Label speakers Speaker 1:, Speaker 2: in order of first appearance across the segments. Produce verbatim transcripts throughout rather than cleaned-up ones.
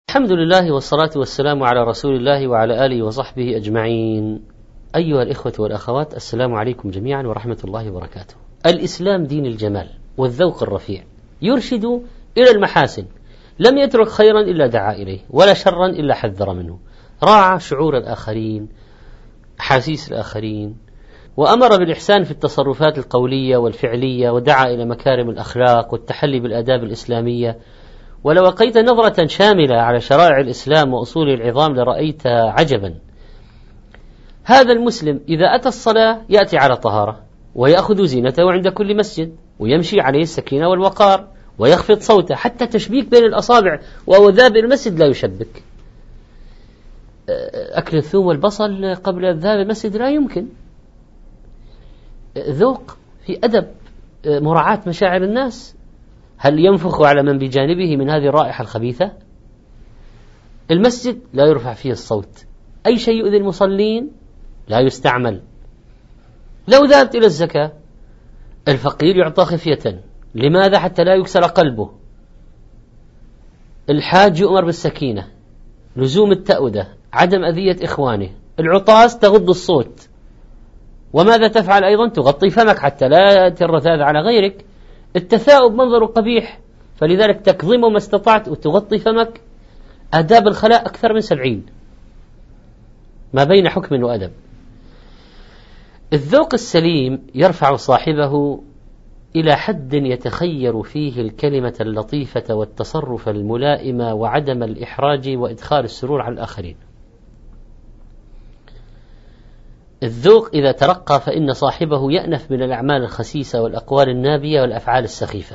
Speaker 1: الحمد لله والصلاة والسلام على رسول الله وعلى آله وصحبه أجمعين. أيها الإخوة والأخوات، السلام عليكم جميعا ورحمة الله وبركاته. الإسلام دين الجمال والذوق الرفيع، يرشد إلى المحاسن، لم يترك خيرا إلا دعا إليه ولا شرا إلا حذر منه، راعى شعور الآخرين، أحاسيس الآخرين، وأمر بالإحسان في التصرفات القولية والفعلية، ودعا إلى مكارم الأخلاق والتحلي بالآداب الإسلامية. ولو لقيت نظرة شاملة على شرائع الإسلام وأصول العظام لرأيت عجبا. هذا المسلم إذا أتى الصلاة يأتي على طهارة، ويأخذ زينته عند كل مسجد، ويمشي عليه السكينة والوقار، ويخفض صوته، حتى تشبيك بين الأصابع وهو ذاهب إلى المسجد لا يشبك. أكل الثوم والبصل قبل الذهاب المسجد لا يمكن. ذوق في أدب، مراعاة مشاعر الناس. هل ينفخ على من بجانبه من هذه الرائحة الخبيثة؟ المسجد لا يرفع فيه الصوت، أي شيء يؤذي المصلين لا يستعمل. لو ذهبت إلى الزكاة، الفقير يعطى خفية. لماذا؟ حتى لا يكسر قلبه. الحاج يؤمر بالسكينة، لزوم التأودة، عدم أذية إخوانه. العطاس تغض الصوت. وماذا تفعل أيضا؟ تغطي فمك حتى لا ترثاذ على غيرك. التثاؤب منظر قبيح، فلذلك تكظمه ما استطعت وتغطي فمك. آداب الخلاء أكثر من سبعين، ما بين حكم وأدب. الذوق السليم يرفع صاحبه إلى حد يتخير فيه الكلمة اللطيفة والتصرف الملائم وعدم الإحراج وإدخال السرور على الآخرين. الذوق إذا ترقى فإن صاحبه يأنف من الأعمال الخسيسة والأقوال النابية والأفعال السخيفة.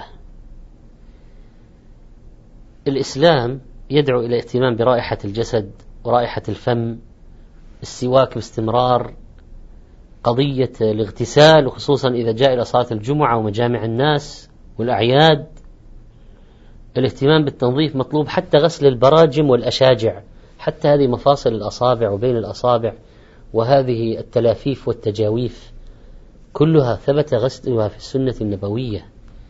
Speaker 1: الإسلام يدعو إلى اهتمام برائحة الجسد ورائحة الفم، السواك باستمرار، قضية الاغتسال، وخصوصا إذا جاء إلى صلاة الجمعة ومجامع الناس والأعياد. الاهتمام بالتنظيف مطلوب، حتى غسل البراجم والأشاجع، حتى هذه مفاصل الأصابع وبين الأصابع، وهذه التلافيف والتجاويف كلها ثبت غسلها في السنة النبوية.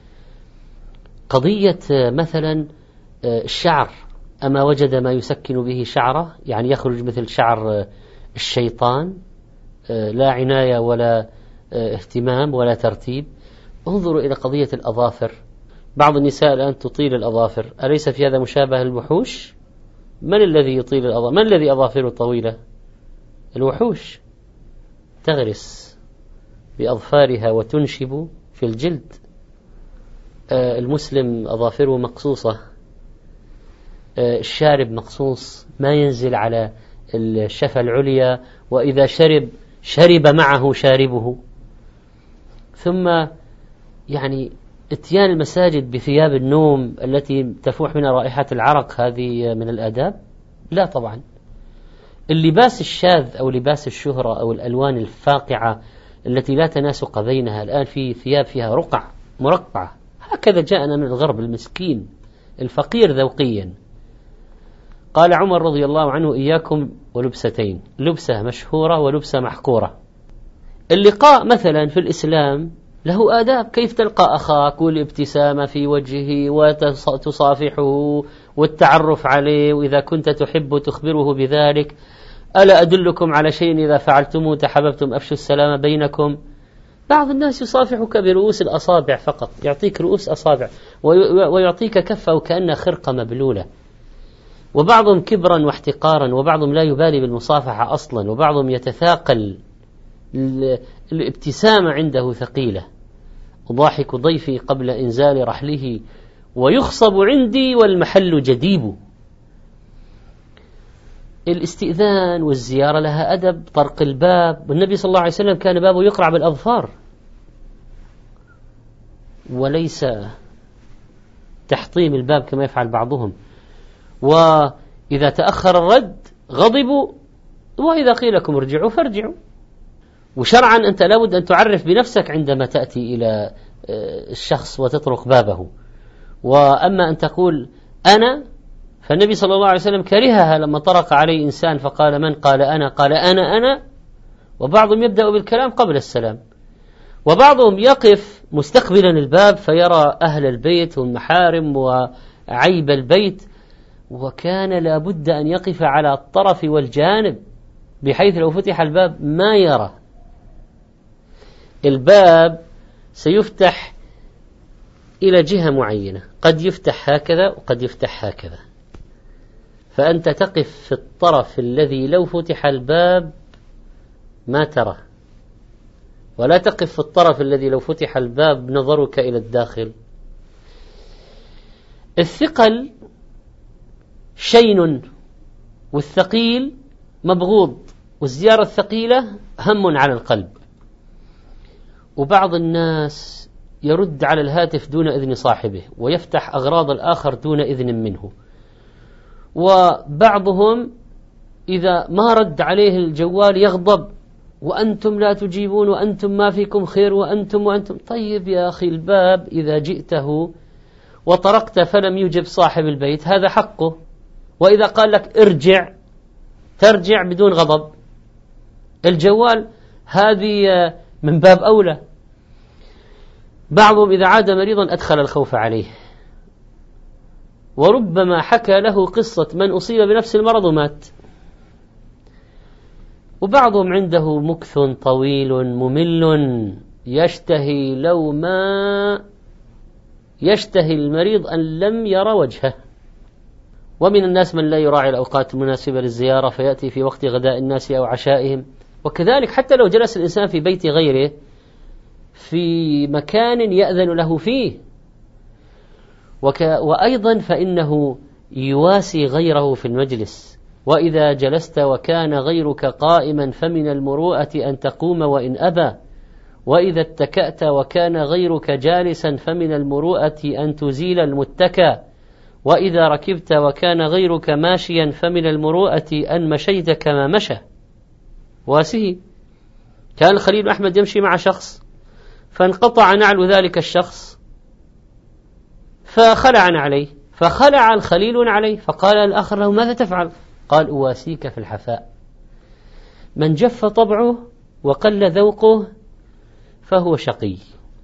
Speaker 1: قضية مثلا الشعر، أما وجد ما يسكن به شعره، يعني يخرج مثل شعر الشيطان، لا عناية ولا اهتمام ولا ترتيب. انظروا إلى قضية الأظافر. بعض النساء الآن تطيل الأظافر، أليس في هذا مشابه للوحوش؟ من الذي يطيل الأظافر؟ من الذي أظافره طويلة؟ الوحوش تغرس بأظفارها وتنشب في الجلد. آه المسلم أظافره مقصوصة، آه الشارب مقصوص، ما ينزل على الشفة العليا، وإذا شرب شرب معه شاربه. ثم يعني اتيان المساجد بثياب النوم التي تفوح منها رائحة العرق، هذه من الآداب؟ لا طبعا. اللباس الشاذ أو لباس الشهرة أو الألوان الفاقعة التي لا تناسق بينها، الآن في ثياب فيها رقع مرقعة، هكذا جاءنا من الغرب المسكين الفقير ذوقيا. قال عمر رضي الله عنه: إياكم ولبستين، لبسة مشهورة ولبسة محقورة. اللقاء مثلا في الإسلام له آداب، كيف تلقى أخاك، والابتسامة في وجهه وتصافحه والتعرف عليه، وإذا كنت تحب تخبره بذلك. ألا أدلكم على شيء إذا فعلتموه تحببتم أفشوا السلام بينكم. بعض الناس يصافحك برؤوس الأصابع فقط، يعطيك رؤوس أصابع ويعطيك كفة وكأنها خرقة مبلولة. وبعضهم كبرا واحتقارا، وبعضهم لا يبالي بالمصافحة أصلا، وبعضهم يتثاقل، الابتسامة عنده ثقيلة. أضاحك ضيفي قبل إنزال رحله، ويخصب عندي والمحل جديب. الاستئذان والزيارة لها أدب، طرق الباب، والنبي صلى الله عليه وسلم كان بابه يقرع بالأظفار وليس تحطيم الباب كما يفعل بعضهم. وإذا تأخر الرد غضبوا، وإذا قيل لكم ارجعوا فارجعوا. وشرعا أنت لابد أن تعرف بنفسك عندما تأتي إلى الشخص وتطرق بابه. وأما أن تقول أنا، فالنبي صلى الله عليه وسلم كرهها لما طرق عليه إنسان فقال من؟ قال أنا. قال أنا أنا. وبعضهم يبدأ بالكلام قبل السلام، وبعضهم يقف مستقبلا الباب فيرى أهل البيت والمحارم وعيب البيت، وكان لابد أن يقف على الطرف والجانب بحيث لو فتح الباب ما يرى. الباب سيفتح إلى جهة معينة، قد يفتح هكذا وقد يفتح هكذا، فأنت تقف في الطرف الذي لو فتح الباب ما ترى، ولا تقف في الطرف الذي لو فتح الباب نظرك إلى الداخل. الثقل شين والثقيل مبغوض، والزيارة الثقيلة هم على القلب. وبعض الناس يرد على الهاتف دون إذن صاحبه ويفتح أغراض الآخر دون إذن منه، وبعضهم إذا ما رد عليه الجوال يغضب، وأنتم لا تجيبون وأنتم ما فيكم خير وأنتم وأنتم. طيب يا أخي، الباب إذا جئته وطرقت فلم يجب صاحب البيت هذا حقه، وإذا قال لك ارجع ترجع بدون غضب. الجوال هذه من باب أولى. بعضهم إذا عاد مريضا أدخل الخوف عليه، وربما حكى له قصة من أصيب بنفس المرض ومات. وبعضهم عنده مكث طويل ممل، يشتهي لو ما يشتهي المريض أن لم يرى وجهه. ومن الناس من لا يراعي الأوقات المناسبة للزيارة فيأتي في وقت غداء الناس أو عشائهم. وكذلك حتى لو جلس الإنسان في بيت غيره في مكان يأذن له فيه، وك... وأيضا فإنه يواسي غيره في المجلس. وإذا جلست وكان غيرك قائما فمن المروءة أن تقوم وإن أبى، وإذا اتكأت وكان غيرك جالسا فمن المروءة أن تزيل المتكى، وإذا ركبت وكان غيرك ماشيا فمن المروءة أن مشيت كما مشى. واسه كان الخليل أحمد يمشي مع شخص فانقطع نعل ذلك الشخص فخلع عليه، فخلع الخليل عليه، فقال الآخر له ماذا تفعل؟ قال أواسيك في الحفاء. من جف طبعه وقل ذوقه فهو شقي،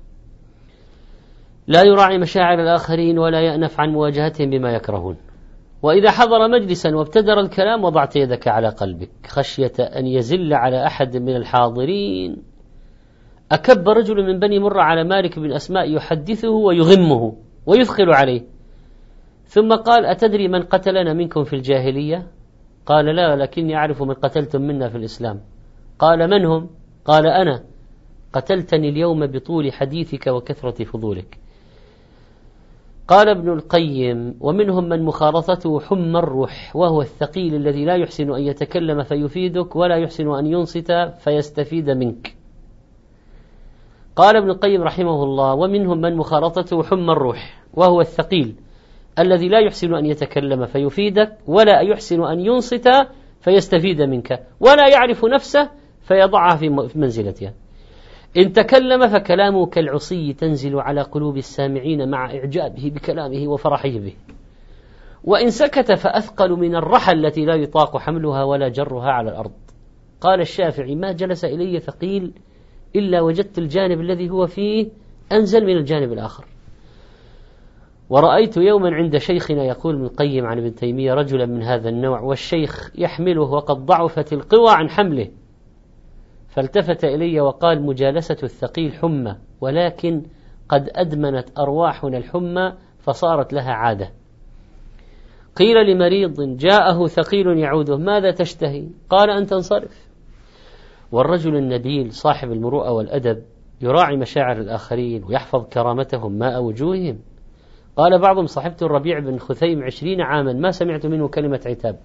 Speaker 1: لا يراعي مشاعر الآخرين ولا يأنف عن مواجهتهم بما يكرهون. وإذا حضر مجلسا وابتدر الكلام وضعت يدك على قلبك خشية أن يزل على أحد من الحاضرين. أكب رجل من بني مرة على مالك بن أسماء يحدثه ويغمه ويثقل عليه، ثم قال أتدري من قتلنا منكم في الجاهلية؟ قال لا، لكني أعرف من قتلتم منا في الإسلام. قال من هم؟ قال أنا، قتلتني اليوم بطول حديثك وكثرة فضولك. قال ابن القيم ومنهم من مخالطته حمى الروح، وهو الثقيل الذي لا يحسن أن يتكلم فيفيدك ولا يحسن أن ينصت فيستفيد منك. قال ابن القيم رحمه الله ومنهم من مخالطته حمى الروح، وهو الثقيل الذي لا يحسن أن يتكلم فيفيدك ولا يحسن أن ينصت فيستفيد منك، ولا يعرف نفسه فيضعها في منزلتها. إن تكلم فكلامه كالعصي تنزل على قلوب السامعين مع إعجابه بكلامه وفرحه به، وإن سكت فأثقل من الرحى التي لا يطاق حملها ولا جرها على الأرض. قال الشافعي ما جلس إلي ثقيل إلا وجدت الجانب الذي هو فيه أنزل من الجانب الآخر. ورأيت يوما عند شيخنا يقول ابن القيم عن ابن تيمية رجلا من هذا النوع والشيخ يحمله وقد ضعفت القوى عن حمله، فالتفت إلي وقال مجالسة الثقيل حمى، ولكن قد أدمنت أرواحنا الحمى فصارت لها عادة. قيل لمريض جاءه ثقيل يعوده ماذا تشتهي؟ قال أن تنصرف. والرجل النبيل صاحب المروءة والأدب يراعي مشاعر الآخرين ويحفظ كرامتهم ماء وجوههم. قال بعضهم صاحبت الربيع بن خثيم عشرين عاما ما سمعت منه كلمة عتاب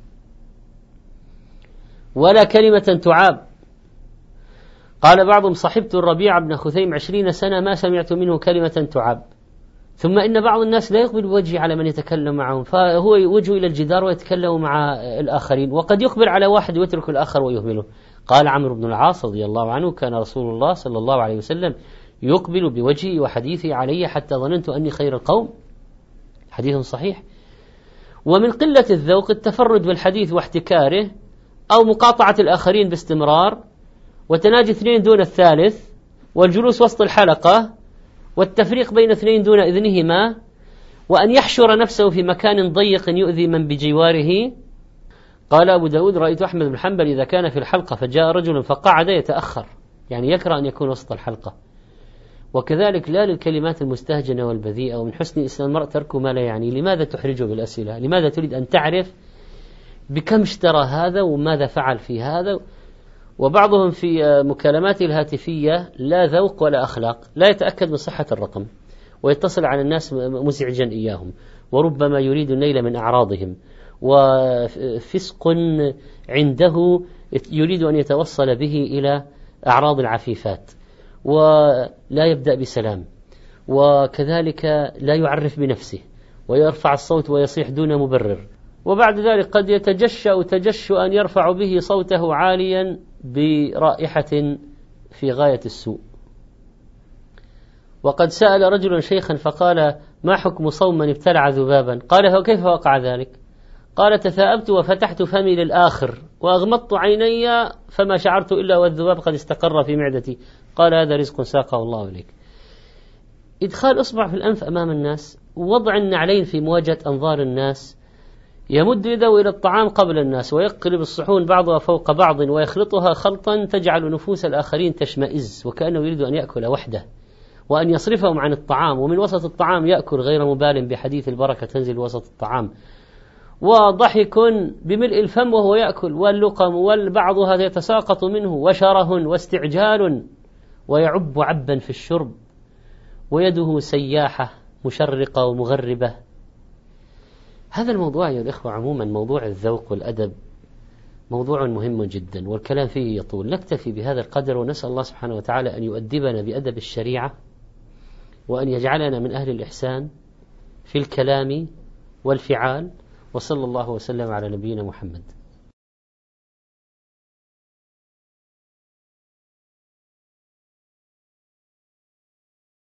Speaker 1: ولا كلمة تعاب. قال بعضهم صاحبت الربيع بن خثيم عشرين سنة ما سمعت منه كلمة تعاب. ثم إن بعض الناس لا يقبل وجهه على من يتكلم معهم، فهو وجهه إلى الجدار ويتكلم مع الآخرين، وقد يقبل على واحد ويترك الآخر ويهمله. قال عمرو بن العاص رضي الله عنه كان رسول الله صلى الله عليه وسلم يقبل بوجهي وحديثي علي حتى ظننت أني خير القوم. حديث صحيح. ومن قلة الذوق التفرد بالحديث واحتكاره، أو مقاطعة الآخرين باستمرار، وتناجي اثنين دون الثالث، والجلوس وسط الحلقة، والتفريق بين اثنين دون إذنهما، وأن يحشر نفسه في مكان ضيق يؤذي من بجواره. قال أبو داود: رأيت أحمد بن حنبل إذا كان في الحلقة فجاء رجل فقعد يتأخر، يعني يكره أن يكون وسط الحلقة. وكذلك لا للكلمات المستهجنة والبذيئة. ومن حسن إسلام المرء تركه ما لا يعني. لماذا تحرجه بالأسئلة؟ لماذا تريد أن تعرف بكم اشترى هذا وماذا فعل في هذا؟ وبعضهم في مكالماته الهاتفية لا ذوق ولا أخلاق، لا يتأكد من صحة الرقم ويتصل على الناس مزعجا إياهم، وربما يريد النيل من أعراضهم، وفسق عنده يريد أن يتوصل به إلى أعراض العفيفات، ولا يبدأ بسلام، وكذلك لا يعرف بنفسه ويرفع الصوت ويصيح دون مبرر، وبعد ذلك قد يتجشأ تجشؤا يرفع به صوته عاليا برائحة في غاية السوء. وقد سأل رجل شيخا فقال: ما حكم صوم من ابتلع ذبابا؟ قال: كيف وقع ذلك؟ قال: تثاءبت وفتحت فمي للآخر وأغمضت عيني فما شعرت إلا والذباب قد استقر في معدتي. قال: هذا رزق ساقه الله إليك. إدخال إصبع في الأنف أمام الناس، ووضع النعلين في مواجهة أنظار الناس، يمد يده إلى الطعام قبل الناس ويقلب الصحون بعضها فوق بعض ويخلطها خلطا تجعل نفوس الآخرين تشمئز وكأنه يريد أن يأكل وحده، وأن يصرفهم عن الطعام، ومن وسط الطعام يأكل غير مبال بحديث البركة تنزل وسط الطعام، وضحك بملء الفم وهو يأكل، واللقم والبعضها يتساقط منه، وشره واستعجال، ويعب عبا في الشرب، ويده سياحة مشرقة ومغربة. هذا الموضوع يا الإخوة عموما، موضوع الذوق والأدب، موضوع مهم جدا والكلام فيه يطول. نكتفي بهذا القدر، ونسأل الله سبحانه وتعالى أن يؤدبنا بأدب الشريعة، وأن يجعلنا من أهل الإحسان في الكلام والفعال. وصلى الله وسلم على نبينا محمد.